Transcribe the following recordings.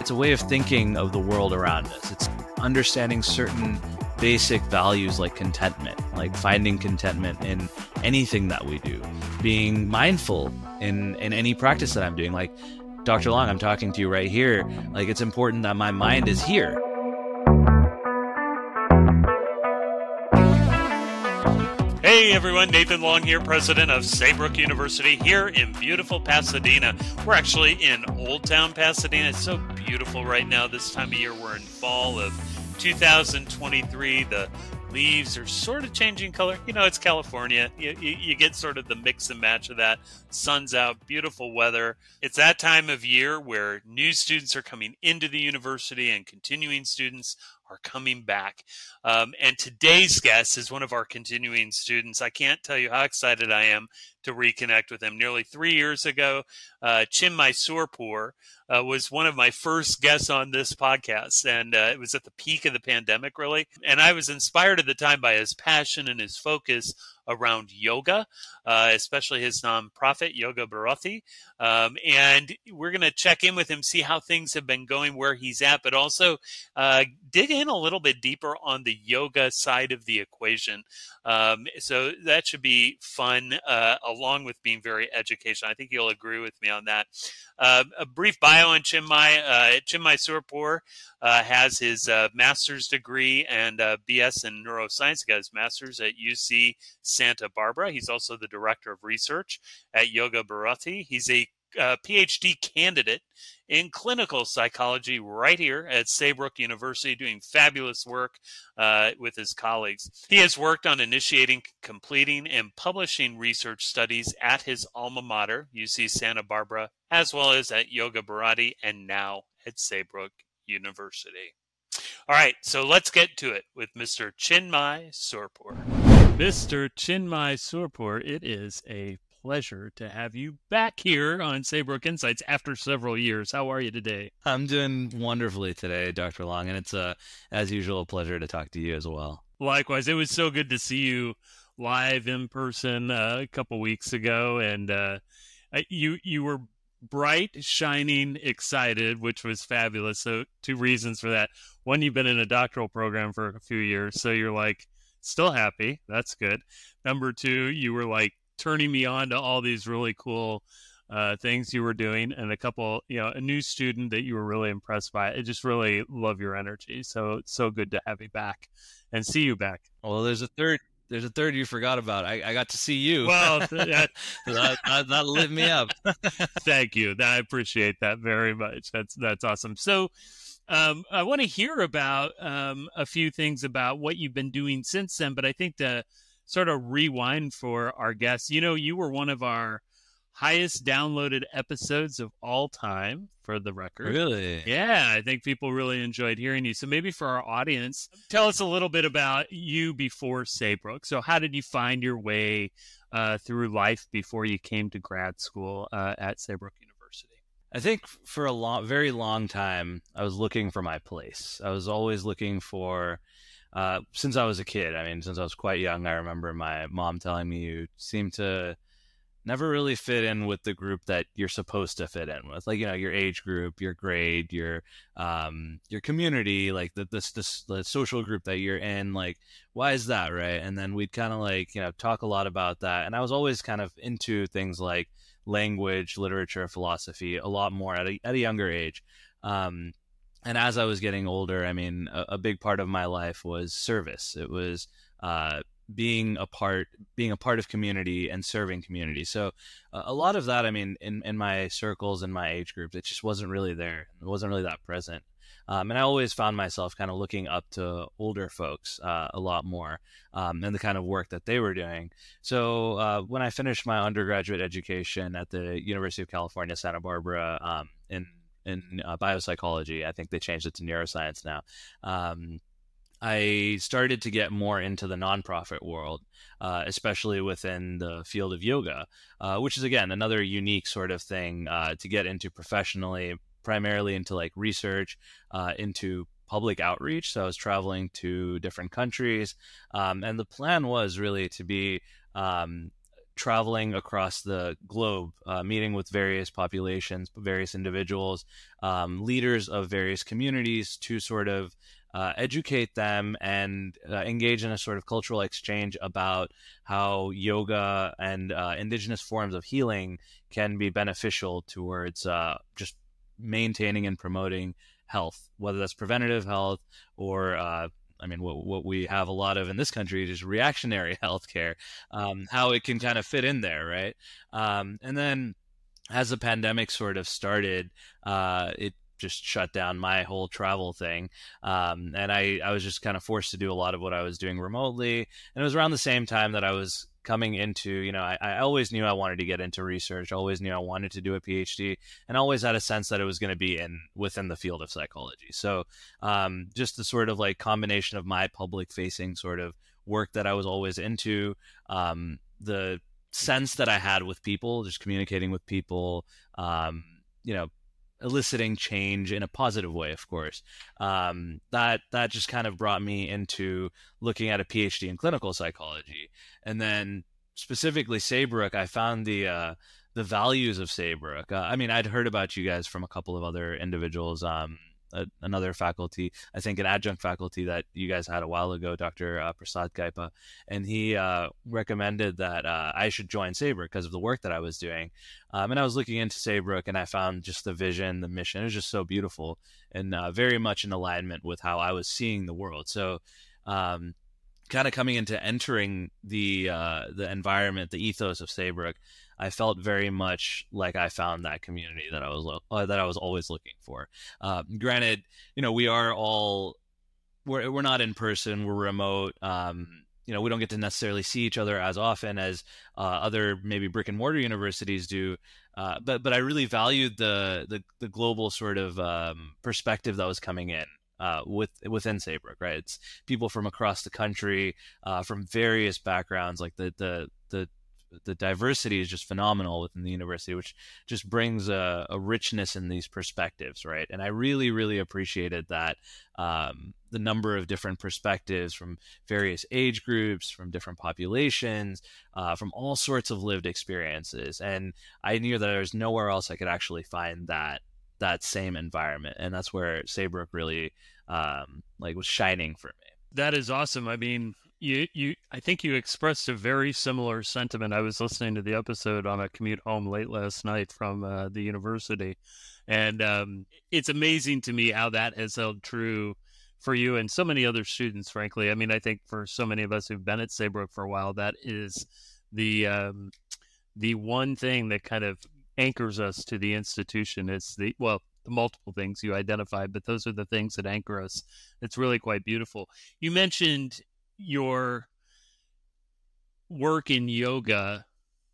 It's a way of thinking of the world around us. It's understanding certain basic values like contentment, like finding contentment in anything that we do, being mindful in any practice that I'm doing. Like, Dr. Long, I'm talking to you right here. Like, it's important that my mind is here. Hey everyone, Nathan Long here, president of Saybrook University here in beautiful Pasadena. We're actually in Old Town Pasadena. It's so beautiful right now this time of year. We're in fall of 2023. The leaves are sort of changing color. You know, it's California. You get sort of the mix and match of that. Sun's out, beautiful weather. It's that time of year where new students are coming into the university and continuing students are coming back. And today's guest is one of our continuing students. I can't tell you how excited I am to reconnect with him. Nearly 3 years ago, Chinmay Surpur was one of my first guests on this podcast. And it was at the peak of the pandemic, really. And I was inspired at the time by his passion and his focus around yoga, especially his nonprofit, Yoga Bharati. And we're going to check in with him, see how things have been going, where he's at, but also dig in a little bit deeper on the yoga side of the equation. So that should be fun, along with being very educational. I think you'll agree with me on that. A brief bio on Chinmay. Chinmay Surpur has his master's degree and BS in neuroscience. He got his master's at UC Santa Barbara. He's also the director of research at Yoga Bharati. He's a PhD candidate in clinical psychology right here at Saybrook University, doing fabulous work with his colleagues. He has worked on initiating, completing, and publishing research studies at his alma mater, UC Santa Barbara, as well as at Yoga Bharati, and now at Saybrook University. All right, so let's get to it with Mr. Chinmay Surpur. Mr. Chinmay Surpur, it is a pleasure to have you back here on Saybrook Insights after several years. How are you today? I'm doing wonderfully today, Dr. Long, and it's, as usual, a pleasure to talk to you as well. Likewise. It was so good to see you live in person a couple weeks ago, and you were bright, shining, excited, which was fabulous. So 2 reasons for that. One, you've been in a doctoral program for a few years, so you're like still happy. That's good. Number 2, you were like turning me on to all these really cool things you were doing, and a new student that you were really impressed by. I just really love your energy. So it's so good to have you back and see you back. Well, there's a third you forgot about. I got to see you. Well, that lit me up. Thank you. I appreciate that very much. That's awesome. So I want to hear about a few things about what you've been doing since then, but I think the sort of rewind for our guests, you were one of our highest downloaded episodes of all time, for the record. Really? Yeah, I think people really enjoyed hearing you. So maybe for our audience, tell us a little bit about you before Saybrook. So how did you find your way through life before you came to grad school at Saybrook University? I think for a very long time, I was looking for my place. I was always looking for, since I was a kid, since I was quite young, I remember my mom telling me you seem to never really fit in with the group that you're supposed to fit in with, like, your age group, your grade, your community, like the social group that you're in. Like, why is that, right? And then we'd kind of talk a lot about that. And I was always kind of into things like language, literature, philosophy, a lot more at a younger age. And as I was getting older, a big part of my life was service. It was being a part of community and serving community. So a lot of that, in my circles and my age group, it just wasn't really there. It wasn't really that present. And I always found myself kind of looking up to older folks a lot more, and the kind of work that they were doing. So when I finished my undergraduate education at the University of California, Santa Barbara, in biopsychology, I think they changed it to neuroscience now. I started to get more into the nonprofit world, especially within the field of yoga, which is, again, another unique sort of thing to get into professionally, primarily into like research, into public outreach. So I was traveling to different countries, and the plan was really to be traveling across the globe, meeting with various populations, various individuals, leaders of various communities to sort of educate them and engage in a sort of cultural exchange about how yoga and indigenous forms of healing can be beneficial towards just maintaining and promoting health, whether that's preventative health or what we have a lot of in this country is reactionary healthcare, how it can kind of fit in there, right? And then as the pandemic sort of started, it just shut down my whole travel thing. And I was just kind of forced to do a lot of what I was doing remotely. And it was around the same time that I was coming into, I always knew I wanted to get into research, always knew I wanted to do a PhD, and always had a sense that it was going to be within the field of psychology. So just the sort of like combination of my public facing sort of work that I was always into, the sense that I had with people, just communicating with people, eliciting change in a positive way, of course. That just kind of brought me into looking at a PhD in clinical psychology. And then specifically Saybrook, I found the values of Saybrook. I'd heard about you guys from a couple of other individuals, another faculty, I think an adjunct faculty that you guys had a while ago, Dr. Prasad Kaipa, and he recommended that I should join Saybrook because of the work that I was doing. And I was looking into Saybrook, and I found just the vision, the mission. It was just so beautiful and very much in alignment with how I was seeing the world. So kind of coming into entering the environment, the ethos of Saybrook, I felt very much like I found that community that I was always looking for. Granted, we're not in person, we're remote. We don't get to necessarily see each other as often as other maybe brick and mortar universities do. But I really valued the global sort of perspective that was coming in. Within Saybrook, right? It's people from across the country, from various backgrounds. Like the diversity is just phenomenal within the university, which just brings a richness in these perspectives, right? And I really, really appreciated that, the number of different perspectives from various age groups, from different populations, from all sorts of lived experiences. And I knew that there's nowhere else I could actually find that same environment. And that's where Saybrook really was shining for me. That is awesome. I mean, I think you expressed a very similar sentiment. I was listening to the episode on a commute home late last night from the university, and it's amazing to me how that has held true for you and so many other students, frankly. I mean, I think for so many of us who've been at Saybrook for a while, that is the one thing that kind of anchors us to the institution. It's the multiple things you identified, but those are the things that anchor us. It's really quite beautiful. You mentioned your work in yoga,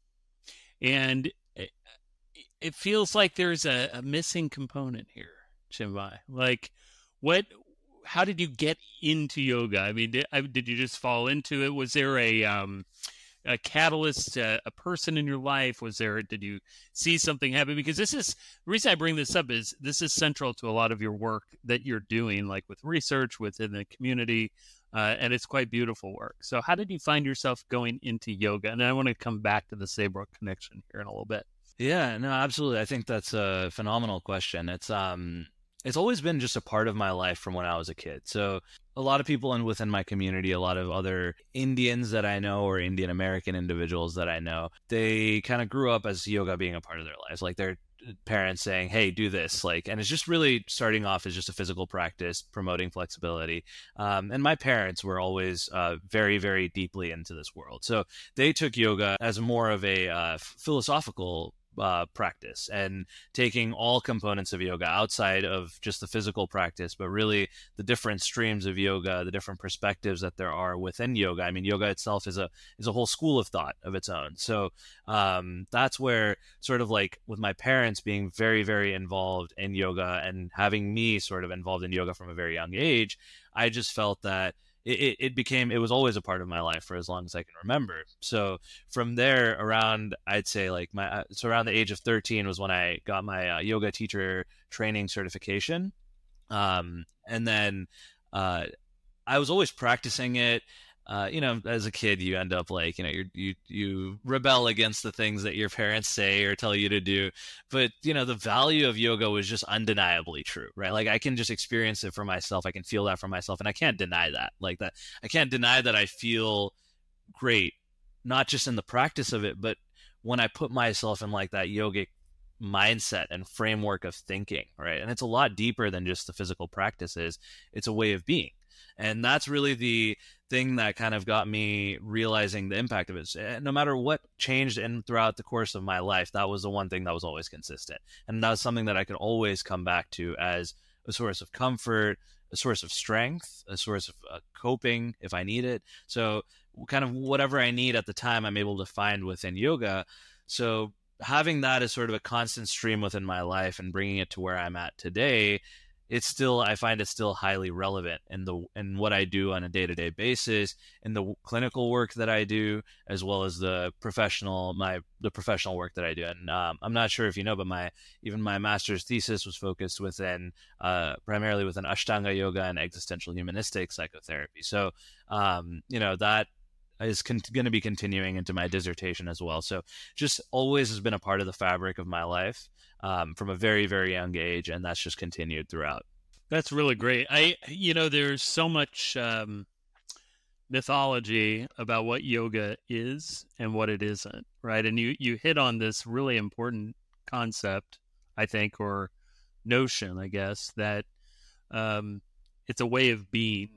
and it feels like there's a missing component here, Chinmay. Like, how did you get into yoga? I mean, did you just fall into it? Was there a catalyst, a person in your life? Did you see something happen? Because the reason I bring this up is this is central to a lot of your work that you're doing, like with research within the community, and it's quite beautiful work. So how did you find yourself going into yoga? And I want to come back to the Saybrook connection here in a little bit. Yeah, no, absolutely. I think that's a phenomenal question. It's always been just a part of my life from when I was a kid. So a lot of people within my community, a lot of other Indians that I know or Indian American individuals that I know, they kind of grew up as yoga being a part of their lives. Like their parents saying, hey, do this. And it's just really starting off as just a physical practice, promoting flexibility. And my parents were always very, very deeply into this world. So they took yoga as more of a philosophical practice, and taking all components of yoga outside of just the physical practice, but really the different streams of yoga, the different perspectives that there are within yoga. I mean, yoga itself is a whole school of thought of its own. So that's where sort of like with my parents being very, very involved in yoga and having me sort of involved in yoga from a very young age, I just felt that it was always a part of my life for as long as I can remember. So from there, around, I'd say like around the age of 13 was when I got my yoga teacher training certification. And then I was always practicing it. as a kid, you end up like, you rebel against the things that your parents say or tell you to do. But, the value of yoga was just undeniably true, right? Like I can just experience it for myself. I can feel that for myself. And I can't deny that. Like that, I can't deny that I feel great, not just in the practice of it, but when I put myself in like that yogic mindset and framework of thinking, right? And it's a lot deeper than just the physical practices. It's a way of being. And that's really the thing that kind of got me realizing the impact of it. No matter what changed and throughout the course of my life, that was the one thing that was always consistent. And that was something that I could always come back to as a source of comfort, a source of strength, a source of coping if I need it. So kind of whatever I need at the time, I'm able to find within yoga. So having that as sort of a constant stream within my life and bringing it to where I'm at today, I find it still highly relevant in what I do on a day-to-day basis, in the clinical work that I do, as well as the professional work that I do. And I'm not sure if you know, but my master's thesis was focused primarily within Ashtanga yoga and existential humanistic psychotherapy. So that is going to be continuing into my dissertation as well. So just always has been a part of the fabric of my life from a very, very young age. And that's just continued throughout. That's really great. There's so much mythology about what yoga is and what it isn't, right? And you hit on this really important concept, I think, or notion, I guess, that it's a way of being.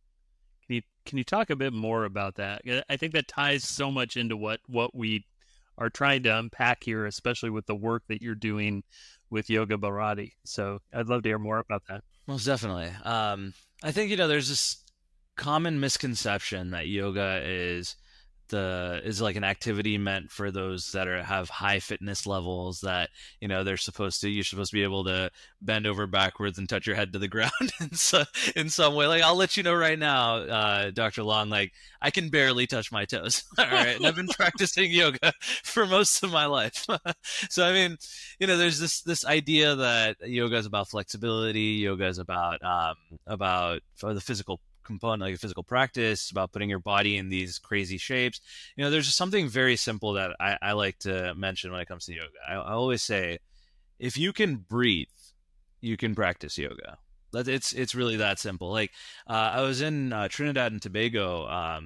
Can you talk a bit more about that? I think that ties so much into what we are trying to unpack here, especially with the work that you're doing with Yoga Bharati. So I'd love to hear more about that. Most definitely. I think, there's this common misconception that yoga is like an activity meant for those that have high fitness levels, that you're supposed to be able to bend over backwards and touch your head to the ground in some way. Like, I'll let you know right now, Dr. Long, like I can barely touch my toes. All right. And I've been practicing yoga for most of my life. So I mean, there's this idea that yoga is about flexibility, yoga is about for the physical component, like a physical practice, about putting your body in these crazy shapes. There's just something very simple that I like to mention when it comes to yoga. I always say, if you can breathe, you can practice yoga. It's really that simple. Like I was in Trinidad and Tobago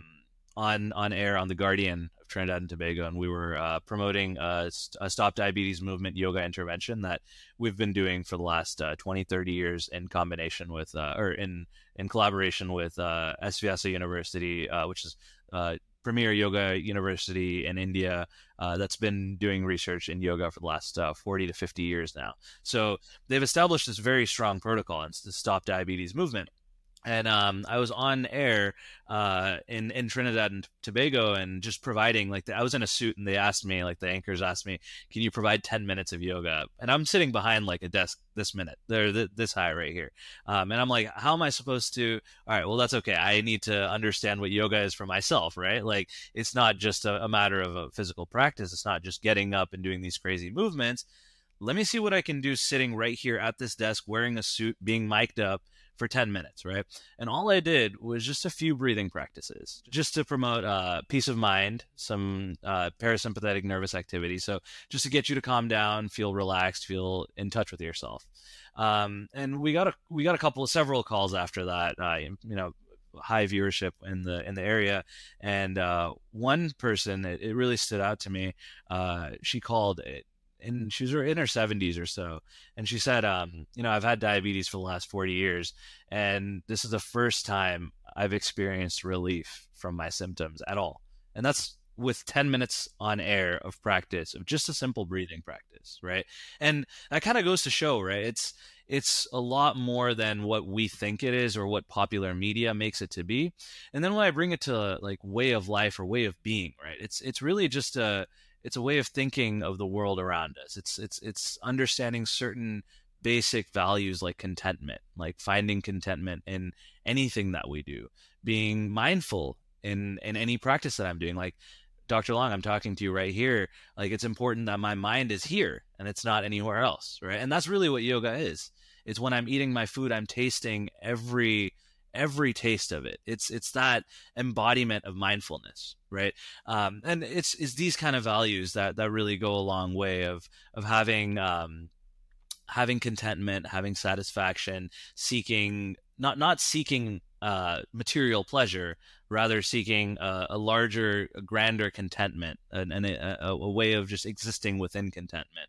on air on The Guardian of Trinidad and Tobago, and we were promoting a Stop Diabetes Movement yoga intervention that we've been doing for the last 20, 30 years in combination with, in collaboration with SVSA University, which is premier yoga university in India that's been doing research in yoga for the last 40 to 50 years now. So they've established this very strong protocol. It's the Stop Diabetes Movement. And I was on air in Trinidad and Tobago, and just providing, I was in a suit, and they asked me, the anchors asked me, can you provide 10 minutes of yoga? And I'm sitting behind a desk this high right here. And I'm like, how am I supposed to? All right, well, that's okay. I need to understand what yoga is for myself, right? Like, it's not just a matter of a physical practice. It's not just getting up and doing these crazy movements. Let me see what I can do sitting right here at this desk, wearing a suit, being mic'd up for 10 minutes, right? And all I did was just a few breathing practices just to promote peace of mind, some parasympathetic nervous activity. So just to get you to calm down, feel relaxed, feel in touch with yourself. And we got several calls after that, high viewership in the area. And one person, it really stood out to me. She called it, and she was in her 70s or so. And she said, I've had diabetes for the last 40 years, and this is the first time I've experienced relief from my symptoms at all. And that's with 10 minutes on air of practice, of just a simple breathing practice, right? And that kind of goes to show, right? It's a lot more than what we think it is or what popular media makes it to be. And then when I bring it to way of life or way of being, right? It's really just it's a way of thinking of the world around us. It's understanding certain basic values like contentment, like finding contentment in anything that we do, being mindful in any practice that I'm doing. Like, Dr. Long, I'm talking to you right here. Like, it's important that my mind is here and it's not anywhere else, right? And that's really what yoga is. It's when I'm eating my food, I'm tasting every every taste of it. It's that embodiment of mindfulness, right? And it's these kind of values that really go a long way of having having contentment, having satisfaction, seeking not seeking material pleasure, rather seeking a larger, a grander contentment, and a way of just existing within contentment.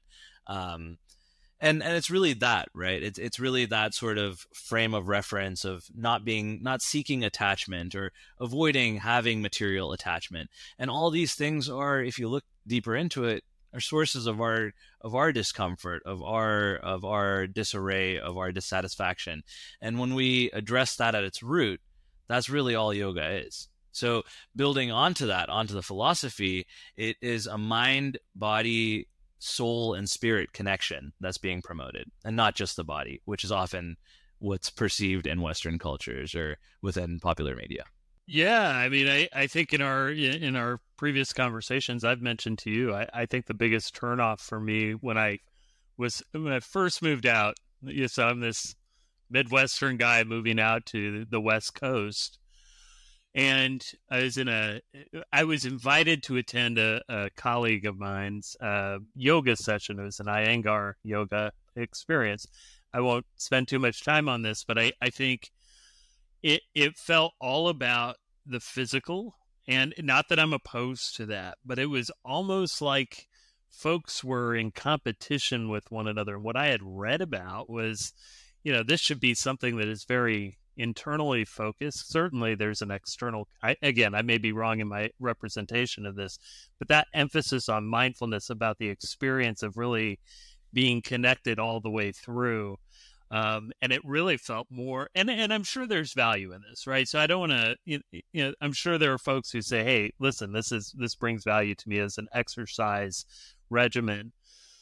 And it's really that, right? It's really that sort of frame of reference of not seeking attachment or avoiding having material attachment. And all these things are, if you look deeper into it, are sources of our discomfort, of our disarray, of our dissatisfaction. And when we address that at its root, that's really all yoga is. So building onto the philosophy, it is a mind, body, soul, and spirit connection that's being promoted, and not just the body, which is often what's perceived in Western cultures or within popular media. Yeah, I mean, I think in our previous conversations, I've mentioned to you, I think the biggest turnoff for me when I first moved out, so I'm this Midwestern guy moving out to the West Coast, and I was invited to attend a colleague of mine's yoga session. It was an Iyengar yoga experience. I won't spend too much time on this, but I think it felt all about the physical, and not that I'm opposed to that, but it was almost like folks were in competition with one another. And what I had read about was, this should be something that is very internally focused. Certainly there's an external, I may be wrong in my representation of this, but that emphasis on mindfulness about the experience of really being connected all the way through. And it really felt more, and I'm sure there's value in this, right? So I don't want to, I'm sure there are folks who say, hey, listen, this brings value to me as an exercise regimen.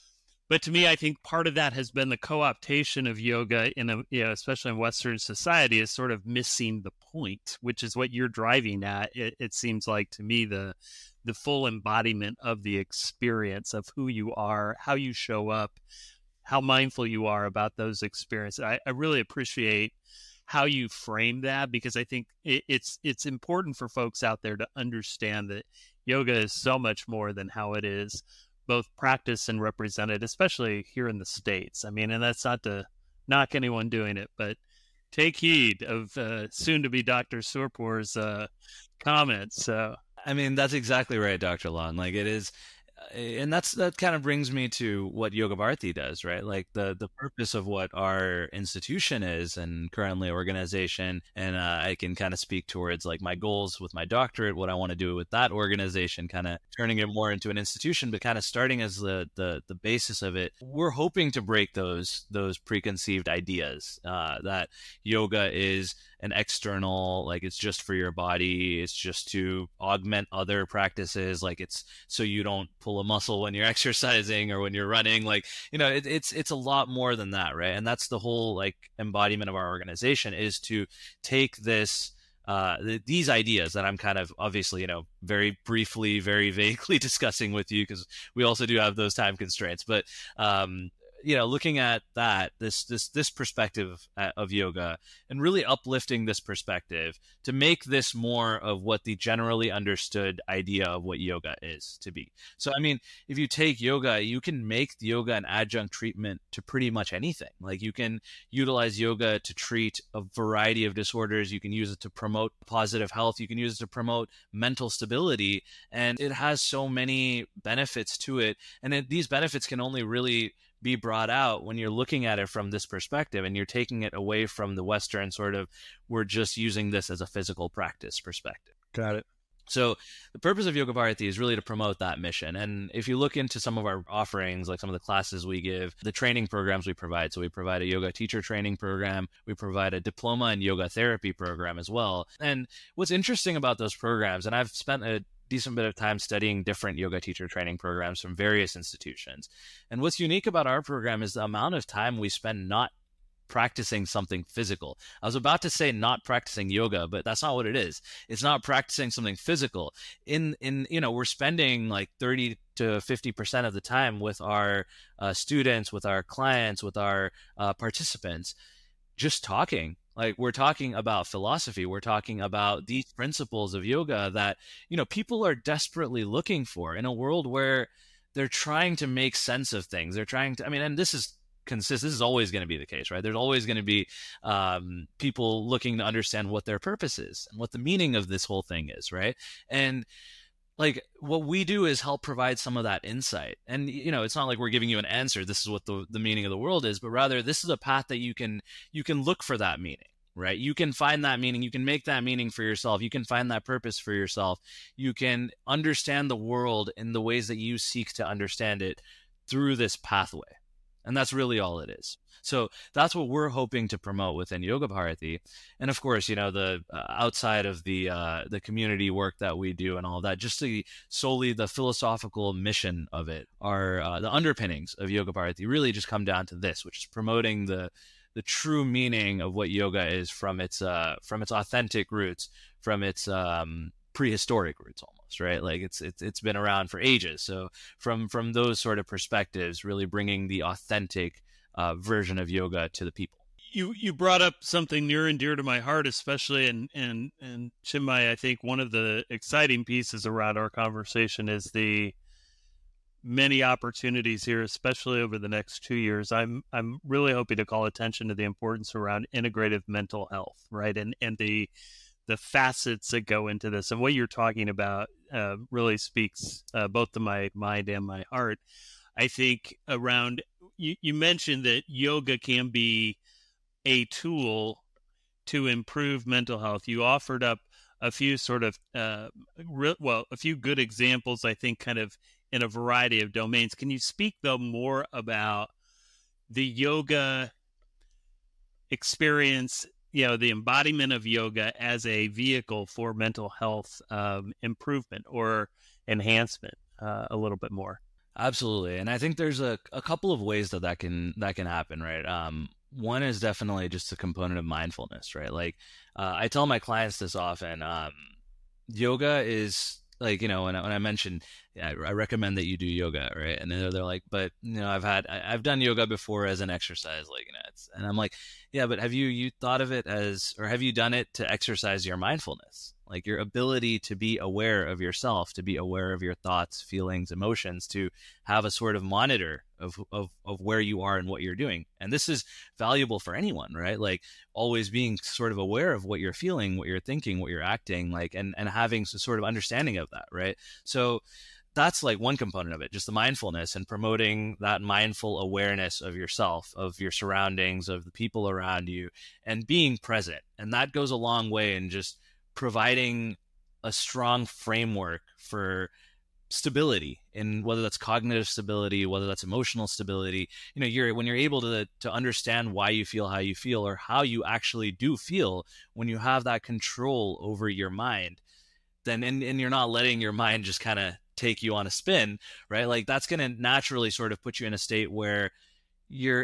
But to me, I think part of that has been the co-optation of yoga especially in Western society, is sort of missing the point, which is what you're driving at. It seems like to me the full embodiment of the experience of who you are, how you show up, how mindful you are about those experiences. I really appreciate how you frame that, because I think it's important for folks out there to understand that yoga is so much more than how it is both practiced and represented, especially here in the States. I mean, and that's not to knock anyone doing it, but take heed of soon-to-be Dr. Surpur's comments. So, I mean, that's exactly right, Dr. Lon. Like, it is, and that kind of brings me to what Yoga Bharti does, right? Like the purpose of what our institution is, and currently organization, and I can kind of speak towards like my goals with my doctorate, what I want to do with that organization, kind of turning it more into an institution, but kind of starting as the basis of it. We're hoping to break those preconceived ideas that yoga is an external, like it's just for your body, it's just to augment other practices, like it's so you don't pull a muscle when you're exercising or when you're running. Like, it's a lot more than that, right? And that's the whole like embodiment of our organization, is to take this these ideas that I'm kind of obviously, very briefly, very vaguely discussing with you, because we also do have those time constraints, but looking at that, this perspective of yoga, and really uplifting this perspective to make this more of what the generally understood idea of what yoga is to be. So, I mean, if you take yoga, you can make yoga an adjunct treatment to pretty much anything. Like, you can utilize yoga to treat a variety of disorders. You can use it to promote positive health. You can use it to promote mental stability. And it has so many benefits to it. And these benefits can only really be brought out when you're looking at it from this perspective, and you're taking it away from the Western sort of, we're just using this as a physical practice perspective. Got it. So the purpose of Yoga Bharti is really to promote that mission. And if you look into some of our offerings, like some of the classes we give, the training programs we provide, so we provide a yoga teacher training program, we provide a diploma in yoga therapy program as well. And what's interesting about those programs, and I've spent a decent bit of time studying different yoga teacher training programs from various institutions. And what's unique about our program is the amount of time we spend not practicing something physical. I was about to say not practicing yoga, but that's not what it is. It's not practicing something physical. We're spending like 30 to 50% of the time with our students, with our clients, with our participants, just talking Like, we're talking about philosophy. We're talking about these principles of yoga that, people are desperately looking for in a world where they're trying to make sense of things. They're trying to, and this is consistent. This is always going to be the case, right? There's always going to be people looking to understand what their purpose is and what the meaning of this whole thing is, right? And like, what we do is help provide some of that insight. And it's not like we're giving you an answer, this is what the meaning of the world is, but rather this is a path that you can look for that meaning, right? You can find that meaning, you can make that meaning for yourself, you can find that purpose for yourself, you can understand the world in the ways that you seek to understand it through this pathway. And that's really all it is. So that's what we're hoping to promote within Yoga Bharati. And of course, the outside of the community work that we do and all that, just solely the philosophical mission of it, are the underpinnings of Yoga Bharati really just come down to this, which is promoting the true meaning of what yoga is from its authentic roots, from its prehistoric roots almost, right? Like it's been around for ages. So from those sort of perspectives, really bringing the authentic version of yoga to the people. You brought up something near and dear to my heart, especially, and Chinmay, I think one of the exciting pieces around our conversation is the many opportunities here, especially over the next 2 years. I'm really hoping to call attention to the importance around integrative mental health, right? And the facets that go into this, and what you're talking about really speaks both to my mind and my heart. I think around, you mentioned that yoga can be a tool to improve mental health. You offered up a few sort of, a few good examples, I think, kind of in a variety of domains. Can you speak, though, more about the yoga experience, the embodiment of yoga as a vehicle for mental health improvement or enhancement a little bit more? Absolutely. And I think there's a couple of ways that can happen, right? One is definitely just a component of mindfulness, right? Like, I tell my clients this often. Yoga is like, when I mentioned, I recommend that you do yoga, right? And they're like, but I've done yoga before as an exercise, like, and I'm like, yeah, but have you thought of it as, or have you done it to exercise your mindfulness? Like, your ability to be aware of yourself, to be aware of your thoughts, feelings, emotions, to have a sort of monitor of where you are and what you're doing. And this is valuable for anyone, right? Like, always being sort of aware of what you're feeling, what you're thinking, what you're acting, like, and having some sort of understanding of that, right? So that's like one component of it, just the mindfulness and promoting that mindful awareness of yourself, of your surroundings, of the people around you, and being present. And that goes a long way in just providing a strong framework for stability, in whether that's cognitive stability, whether that's emotional stability. When you're able to understand why you feel how you feel, or how you actually do feel, when you have that control over your mind, then and you're not letting your mind just kind of take you on a spin, right? Like, that's going to naturally sort of put you in a state where you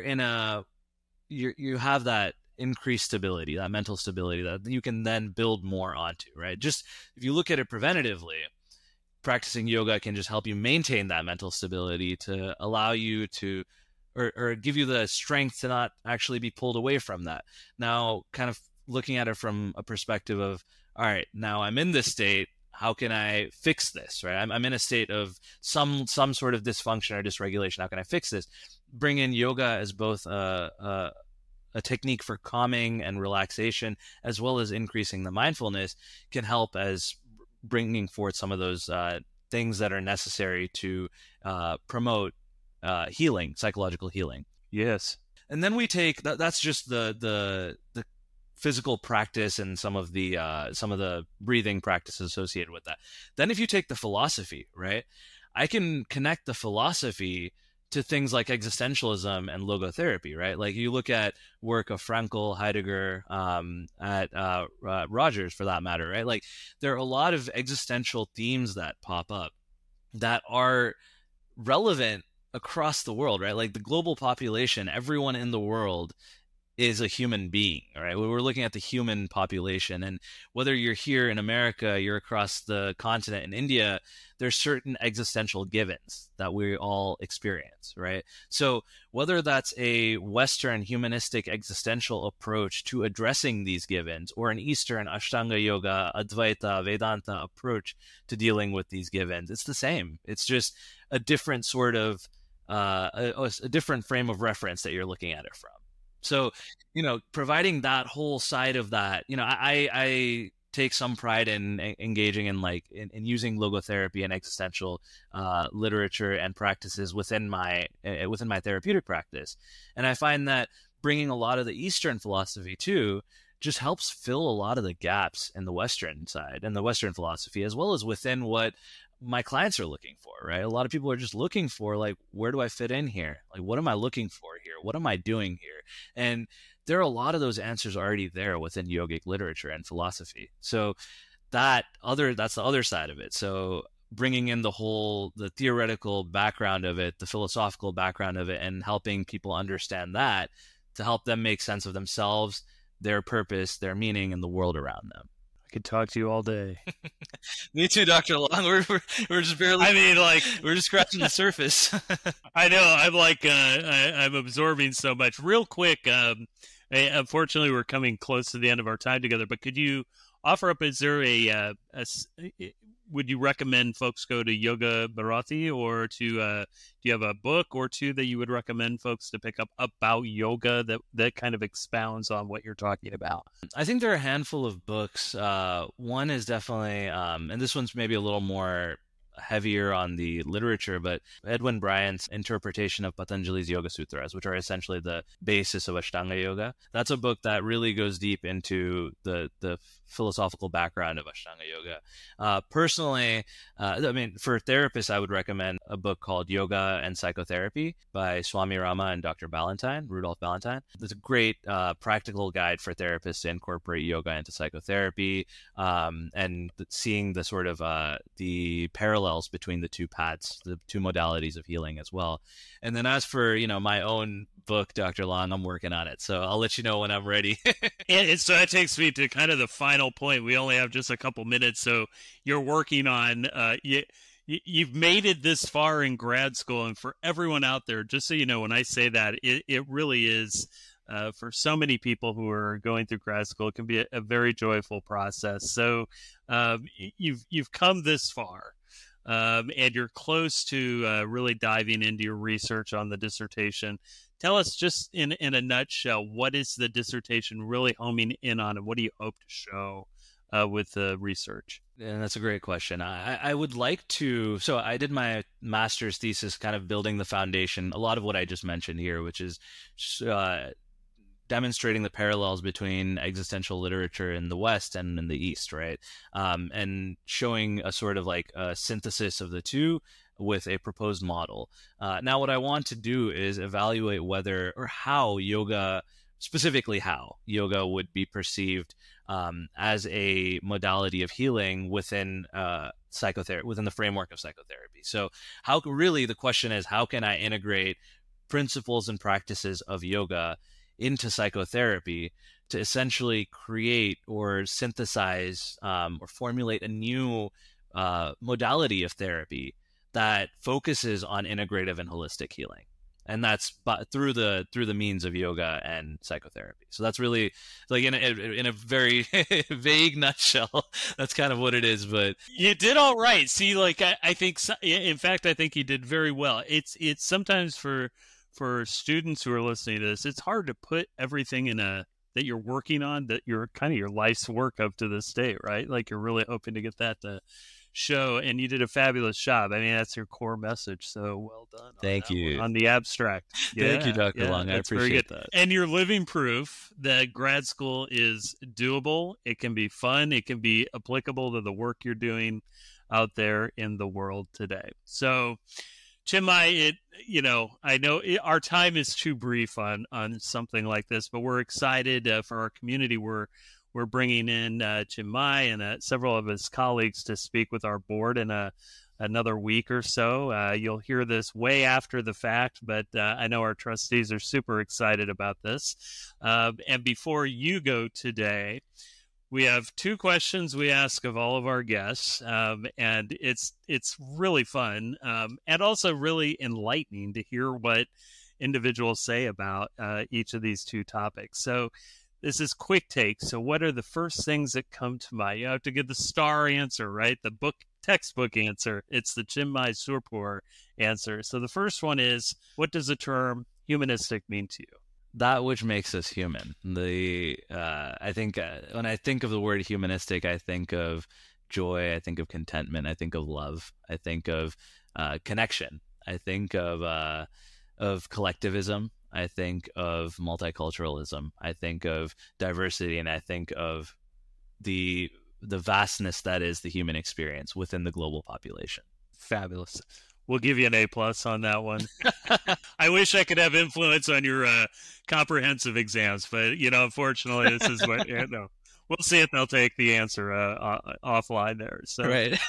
have that increased stability, that mental stability that you can then build more onto, right? Just if you look at it preventatively, practicing yoga can just help you maintain that mental stability, to allow you to, or give you the strength to not actually be pulled away from that. Now, kind of looking at it from a perspective of, all right, now I'm in this state, how can I fix this, right? I'm in a state of some sort of dysfunction or dysregulation. How can I fix this? Bring in yoga as both a technique for calming and relaxation, as well as increasing the mindfulness, can help as bringing forth some of those things that are necessary to promote healing, psychological healing. Yes. And then we take that's just the physical practice and some of the breathing practices associated with that. Then if you take the philosophy, right, I can connect the philosophy to things like existentialism and logotherapy, right? Like, you look at work of Frankl, Heidegger, at Rogers, for that matter, right? Like, there are a lot of existential themes that pop up that are relevant across the world, right? Like, the global population, everyone in the world is a human being, right? We're looking at the human population. And whether you're here in America, you're across the continent in India, there's certain existential givens that we all experience, right? So whether that's a Western humanistic existential approach to addressing these givens, or an Eastern Ashtanga Yoga, Advaita, Vedanta approach to dealing with these givens, it's the same. It's just a different sort of a different frame of reference that you're looking at it from. So, providing that whole side of that, I take some pride in engaging in in using logotherapy and existential literature and practices within my therapeutic practice. And I find that bringing a lot of the Eastern philosophy too just helps fill a lot of the gaps in the Western side and the Western philosophy, as well as within what my clients are looking for, right? A lot of people are just looking for, like, where do I fit in here? Like, what am I looking for here? What am I doing here? And there are a lot of those answers already there within yogic literature and philosophy. So that's the other side of it. So bringing in the theoretical background of it, the philosophical background of it, and helping people understand that to help them make sense of themselves, their purpose, their meaning, and the world around them. I could talk to you all day. Me too, Dr. Long. We're just barely. I mean, like, we're just scratching the surface. I know. I'm like, I'm absorbing so much. Real quick, unfortunately, we're coming close to the end of our time together. But could you offer up? Is there would you recommend folks go to Yoga Bharati, or to do you have a book or two that you would recommend folks to pick up about yoga that kind of expounds on what you're talking about? I think there are a handful of books. One is definitely, and this one's maybe a little more heavier on the literature, but Edwin Bryant's interpretation of Patanjali's Yoga Sutras, which are essentially the basis of Ashtanga Yoga. That's a book that really goes deep into the philosophical background of Ashtanga Yoga. Personally, for therapists, I would recommend a book called Yoga and Psychotherapy by Swami Rama and Dr. Rudolph Ballantyne. It's a great practical guide for therapists to incorporate yoga into psychotherapy, and seeing the sort of the parallels between the two paths, the two modalities of healing as well. And then as for, my own book, Dr. Long, I'm working on it. So I'll let you know when I'm ready. And so that takes me to kind of the final point. We only have just a couple minutes. So you're working on, you've made it this far in grad school. And for everyone out there, just so you know, when I say that, it really is, for so many people who are going through grad school, it can be a very joyful process. So you've come this far. And you're close to really diving into your research on the dissertation. Tell us just in a nutshell, what is the dissertation really homing in on, and what do you hope to show with the research? And that's a great question. I would like to, so I did my master's thesis kind of building the foundation, a lot of what I just mentioned here, which is demonstrating the parallels between existential literature in the West and in the East, right? And showing a sort of like a synthesis of the two with a proposed model. Now, what I want to do is evaluate whether or how yoga, specifically how yoga would be perceived as a modality of healing within psychotherapy, within the framework of psychotherapy. So how really the question is, how can I integrate principles and practices of yoga into psychotherapy to essentially create or synthesize or formulate a new modality of therapy that focuses on integrative and holistic healing, and that's through the means of yoga and psychotherapy. So that's really, like, in a very vague nutshell, that's kind of what it is. But you did all right. See, like I think, in fact, I think you did very well. It's sometimes for students who are listening to this, it's hard to put everything that you're working on, that you're kind of your life's work up to this day, right? Like, you're really hoping to get that to show, and you did a fabulous job. I mean, that's your core message. So well done. Thank you. On the abstract. Thank you, Dr. Long. I appreciate that. And you're living proof that grad school is doable. It can be fun. It can be applicable to the work you're doing out there in the world today. So, Chinmay, I know our time is too brief on something like this, but we're excited for our community. We're bringing in Chinmay and several of his colleagues to speak with our board in a another week or so. You'll hear this way after the fact, but I know our trustees are super excited about this. And before you go today, we have two questions we ask of all of our guests, and it's really fun and also really enlightening to hear what individuals say about each of these two topics. So this is quick take. So what are the first things that come to mind? You have to give the star answer, right? The textbook answer. It's the Chinmay Surpur answer. So the first one is, what does the term humanistic mean to you? That which makes us human. I think when I think of the word humanistic, I think of joy. I think of contentment. I think of love. I think of connection. I think of collectivism. I think of multiculturalism. I think of diversity, and I think of the vastness that is the human experience within the global population. Fabulous. We'll give you an A+ on that one. I wish I could have influence on your comprehensive exams, but unfortunately, this is what. No, we'll see if they'll take the answer offline there. So, right.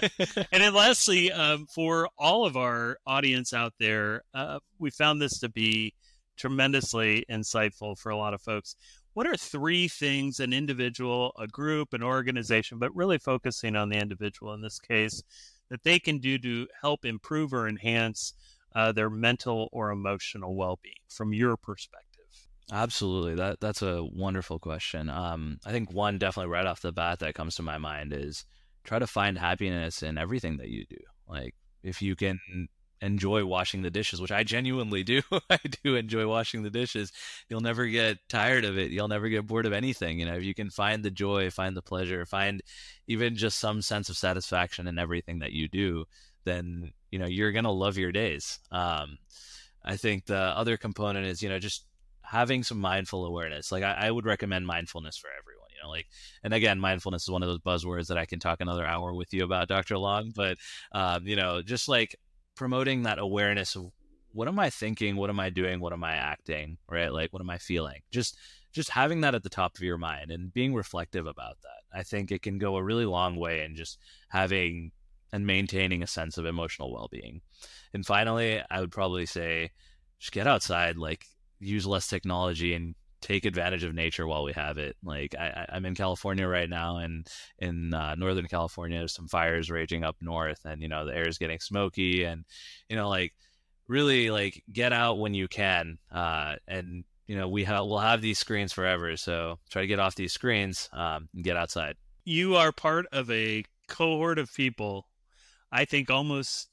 And then, lastly, for all of our audience out there, we found this to be tremendously insightful for a lot of folks. What are 3 things an individual, a group, an organization, but really focusing on the individual in this case, that they can do to help improve or enhance their mental or emotional well-being from your perspective? Absolutely. That's a wonderful question. I think one definitely right off the bat that comes to my mind is try to find happiness in everything that you do. Like if you can enjoy washing the dishes, which I genuinely do. I do enjoy washing the dishes. You'll never get tired of it. You'll never get bored of anything. If you can find the joy, find the pleasure, find even just some sense of satisfaction in everything that you do, then, you're going to love your days. I think the other component is, just having some mindful awareness. Like I would recommend mindfulness for everyone. And again, mindfulness is one of those buzzwords that I can talk another hour with you about, Dr. Long, but, just like promoting that awareness of what am I thinking, what am I doing, what am I acting, right? Like what am I feeling? Just having that at the top of your mind and being reflective about that. I think it can go a really long way in just having and maintaining a sense of emotional well-being. And finally, I would probably say just get outside, like use less technology and take advantage of nature while we have it. Like I'm in California right now, and in Northern California, there's some fires raging up north, and the air is getting smoky, and like really like get out when you can, and we'll have these screens forever, so try to get off these screens and get outside. You are part of a cohort of people. I think almost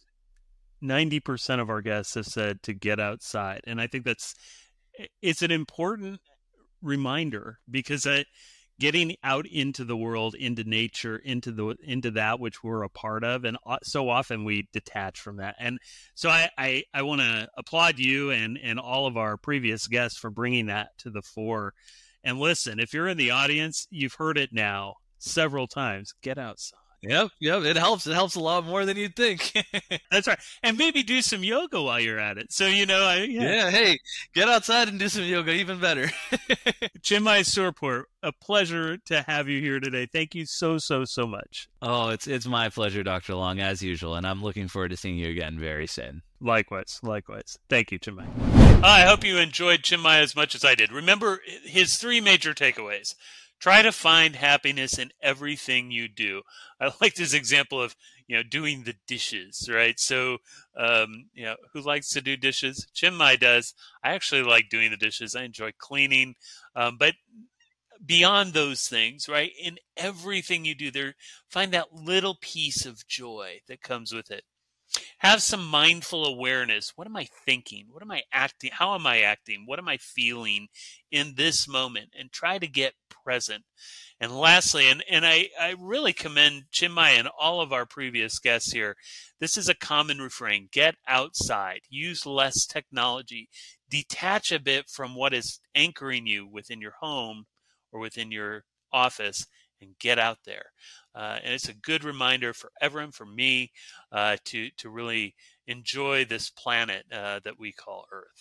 90% of our guests have said to get outside, and I think it's an important reminder, because getting out into the world, into nature, into that which we're a part of, and so often we detach from that. And so I want to applaud you and all of our previous guests for bringing that to the fore. And listen, if you're in the audience, you've heard it now several times. Get outside. Yep. It helps. It helps a lot more than you'd think. That's right. And maybe do some yoga while you're at it. So, Yeah, hey, get outside and do some yoga, even better. Chinmay Surpur, a pleasure to have you here today. Thank you so much. Oh, it's my pleasure, Dr. Long, as usual. And I'm looking forward to seeing you again very soon. Likewise. Thank you, Chinmay. I hope you enjoyed Chinmay as much as I did. Remember his 3 major takeaways. Try to find happiness in everything you do. I liked his example of, doing the dishes, right? So, who likes to do dishes? Chinmay does. I actually like doing the dishes. I enjoy cleaning. But beyond those things, right, in everything you do, find that little piece of joy that comes with it. Have some mindful awareness. What am I thinking? What am I acting? How am I acting? What am I feeling in this moment? And try to get present. And lastly, and I really commend Chinmay and all of our previous guests here. This is a common refrain. Get outside. Use less technology. Detach a bit from what is anchoring you within your home or within your office, and get out there. And it's a good reminder for everyone, for me, to really enjoy this planet that we call Earth.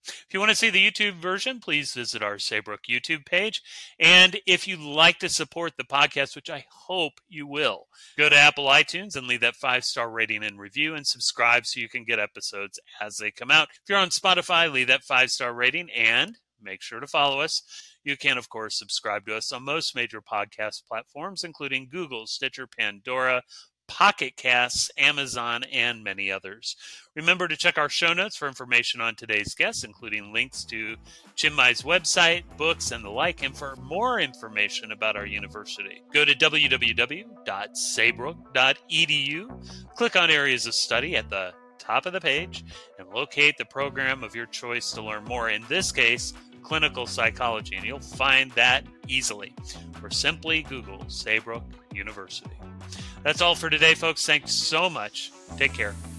If you want to see the YouTube version, please visit our Saybrook YouTube page. And if you'd like to support the podcast, which I hope you will, go to Apple iTunes and leave that 5-star rating and review and subscribe so you can get episodes as they come out. If you're on Spotify, leave that 5-star rating and make sure to follow us. You can, of course, subscribe to us on most major podcast platforms, including Google, Stitcher, Pandora, Pocket Casts, Amazon, and many others. Remember to check our show notes for information on today's guests, including links to Chinmay's website, books, and the like. And for more information about our university, go to www.saybrook.edu, click on Areas of Study at the top of the page, and locate the program of your choice to learn more. In this case, clinical psychology, and you'll find that easily. Or simply Google Saybrook University. That's all for today, folks. Thanks so much. Take care.